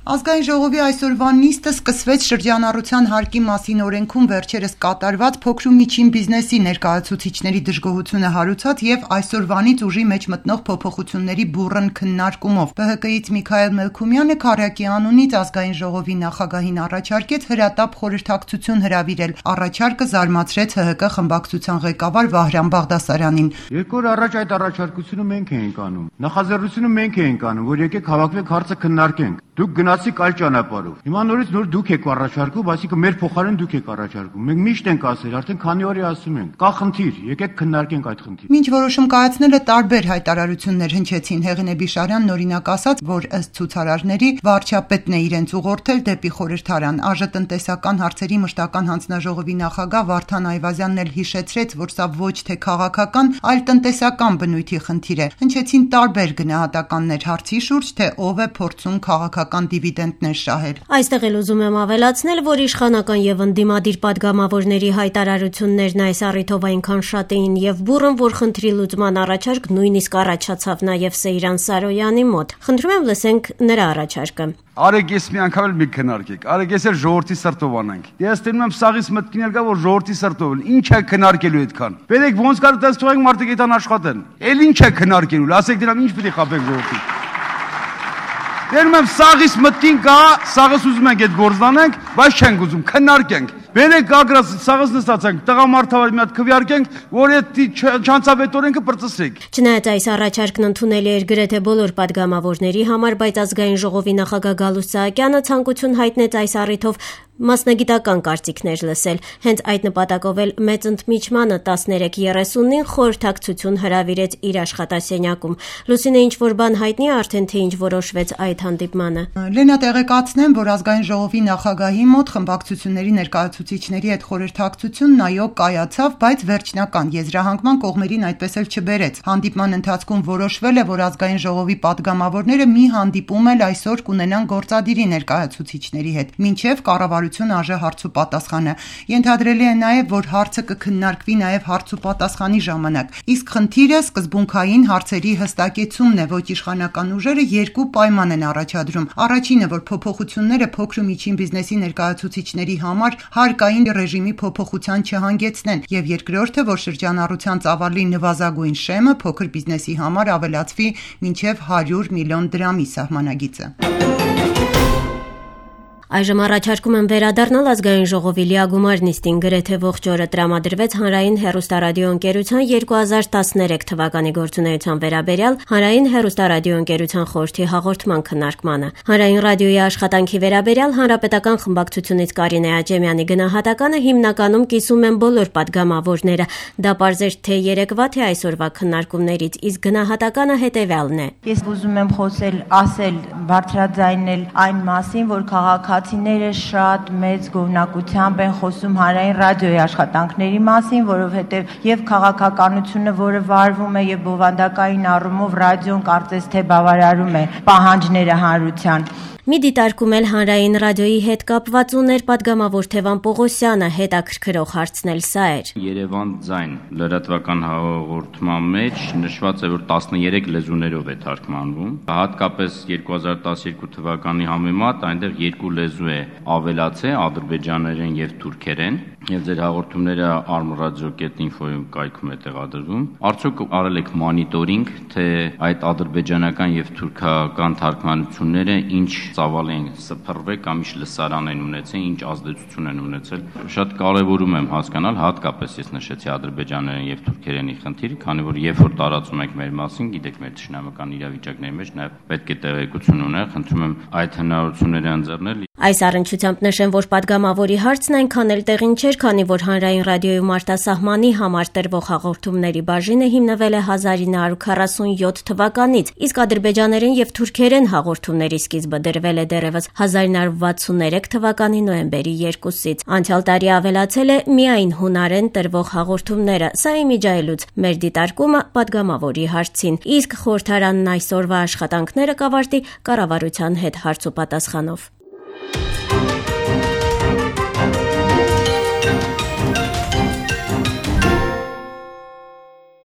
Ազգային ժողովի այսօրվա նիստը սկսվեց շրջանառության հարկի մասին օրենքում վերջերս կատարված փոքր ու միջին բիզնեսի ներկայացուցիչների դժգոհությունը հարուցած եւ այսօրվանից ուժի մեջ մտնող փոփոխությունների բուռն քննարկումով։ ԲՀԿ-ից Միքայել Մելքումյանը Քարյակի անունից ազգային ժողովի նախագահին առաջարկեց հրատապ խորհրդակցություն հրավիրել։ Առաջարկը զարմացրեց ՀՀԿ խմբակցության ղեկավար Վահրամ Բաղդասարյանին։ Երկու օր առաջ այդ առաջարկությունը մենք էինք անում։ Նախաձեռնությունը մենք էինք անում, որ եկեք հավաքվենք հարցը քննարկենք։ Դուք գնացիք այլ ճանապարհով։ Հիմա նորից նոր դուք եք առաջարկում, այսինքն մեր փոխարեն դուք եք առաջարկում։ Մենք միշտ ենք ասել, արդեն քանի օր է ասում ենք։ Կա խնդիր, եկեք քննարկենք այդ խնդիրը։ Մինչ որոշում կայացնելը տարբեր հայտարարություններ հնչեցին, Հեղինե Բիշարյանն օրինակ ասաց, որ ըստ ցուցարարների վարչապետն է իրենց ուղղորդել դեպի խորհրդարան։ ԱԺ հարցերի մշտական հանձնաժողովի նախագահ Վարդան Այվազյանն էլ հիշեցրեց, որ սա ոչ թե քաղաքական, այլ տնտեսական բնույթի խնդիր է։ Հնչեցին տարբեր գնահատականներ հարցի շուրջ, թե ով է փորձում քաղաքական դիվիդենտներ շահել։ Այստեղ էլ ուզում եմ ավելացնել, որ իշխանական եւ ընդդիմադիր падգամավորների հայտարարություններն այս առիթով այնքան շատ էին եւ բուռն, որ խնդրի լուծման առաջարկ նույնիսկ առաջացավ նաեւ Սեյրան Սարոյանի մոտ։ Խնդրում եմ լսենք նրա առաջարկը։ Արեք ես մի անգամ էլ մի քննարկեք։ Արեք ես էլ ժողովրդի սրտով անենք։ Ես տենում եմ սաղից մտքին էլ կա, որ ժողովրդի սրտով էլ ինչ է քննարկելու այդքան։ Բերեք ոնց կար դες թողենք մարդիկ այդան աշխատեն։ Էլ ինչ է քննարկելու։ Ասեք դրամ ինչ պիտի խաբենք ժողովրդին։ Դերում եմ սաղից մտքին կա, սաղս ուզում ենք այդ գործանենք, բայց չենք ուզում քննարկենք։ Բերեք ագրաս սաղս նստացանք, տղամարդավար մի հատ քվեարկենք, որ այդ չանցավետ օրենքը բրծսրեք։ Չնայած այս առաջարկն ընդունելի էր գրեթե բոլոր падգամավորների համար, բայց ազգային ժողովի նախագահ Գալուստ Սահակյանը ցանկություն հայտնեց այս առիթով մասնագիտական կարծիքներ լսել։ Հենց այդ նպատակով էլ մեծ ընդմիջմանը 13:30-ին խորհրդակցություն հրավիրեց իր աշխատասենյակում։ Լուսինե, ինչ որ բան հայտնի է արդեն, թե ինչ որոշվեց այդ հանդիպմանը։ Լենա, տեղեկացնեմ, որ ազգային ժողովի նախագահի մոտ խմբակցությունների ներկայացուցիչների հետ խորհրդակցությունն այո կայացավ, բայց վերջնական եզրահանգման կողմերին այդպես էլ չբերեց։ Հանդիպման ընթացքում որոշվել է, որ ազգային ժողովի падգամավորները մի հանդիպում էլ այսօր կունենան գործադիրի ներկայացուցիչների հետ, մինչև կառավարություն ԱԺ հարցուպատասխանը։ Ենթադրելի է նաև, որ հարցը կքննարկվի նաև հարցուպատասխանի ժամանակ։ Իսկ խնդիրը սկզբունքային հարցերի հստակեցումն է, ոչ իշխանական ուժերը երկու պայման են առաջադրում։ Առաջինը, որ փոփոխությունները փոքր ու միջին բիզնեսի ներկայացուցիչների համար հարկային ռեժիմի փոփոխության չհանգեցնեն, եւ երկրորդը, որ շրջանառության ծավալի նվազագույն շեմը փոքր բիզնեսի համար ավելացվի մինչև 100 միլիոն դրամի սահմանագիծը։ Այժմ առաջարկում եմ վերադառնալ ազգային ժողովի լիագումար նիստին։ Գրեթե ողջ օրը տրամադրվեց հանրային հեռուստարադիոընկերության 2013 թվականի գործունեության վերաբերյալ հանրային հեռուստարադիոընկերության խորհրդի հաղորդման քննարկմանը։ Հանրային ռադիոյի աշխատանքի վերաբերյալ հանրապետական խմբակցությունից Կարինե Աճեմյանի գնահատականը հիմնականում կիսում են բոլոր падգամավորները։ Դա պարզեր թե երեկվա, թե այսօրվա քննարկումներից, իսկ գնահատականը հետևյալն է։ Ես ուզում եմ ասել, բարձրաձայնել այն մասին, որ քաղաքացիները շատ մեծ գոհնակությամբ են խոսում հանրային ռադիոյի աշխատանքների մասին, որովհետև եւ քաղաքականությունը, որը վարվում է, եւ բովանդակային առումով ռադիոն կարծես թե բավարարում է պահանջները հանրության։ Մի դիտարկում էլ հանրային ռադիոյի հետ կապված ուներ падգամավոր Թևան Պողոսյանը, հետաքրքրող հարցն էլ սա էր։ Երևան ձայն լրատվական հաղորդման մեջ նշված է, որ 13 լեզուներով է թարգմանվում։ Հատկապես 2012 թվականի համեմատ այնտեղ երկու լեզու է ավելացել՝ ադրբեջաներեն եւ թուրքերեն։ Եվ ձեր հաղորդումները armradio.info-ում կայքում է տեղադրվում։ Արդյոք արել եք մոնիտորինգ, թե այդ ադրբեջանական եւ թուրքական թարգմանությունները ինչ ծավալ են սփռվել կամ ինչ լսարան են ունեցել, ինչ ազդեցություն են ունեցել։ Շատ կարևորում եմ հասկանալ, հատկապես ես նշեցի ադրբեջաներեն եւ թուրքերենի խնդիրը, քանի որ երբ որ տարածում եք մեր մասին, գիտեք մեր ճշնամական իրավիճակների մեջ նաեւ պետք է տեղեկություն ունենալ, խնդրում եմ այդ հնարավորությունները ընձեռնել։ Այս առնչությամբ նշեմ, որ падգամավորի հարցն այնքան էլ տեղին չէր, քանի որ հանրային ռադիոյում արտասահմանի համար տրվող հաղորդումների բաժինը հիմնվել է 1947 թվականից, իսկ ադրբեջաներեն եւ թուրքերեն հաղորդումների սկիզբը դրվել է դեռևս 1963 թվականի նոյեմբերի 2-ից։ Անցյալ տարի ավելացել է միայն հունարեն տրվող հաղորդումները։ Սա իմիջայլուց մեր դիտարկումը падգամավորի հարցին, իսկ խորհրդարանն այսօրվա աշխատանքները կավարտի կառավարության հետ հարցուպատասխանով։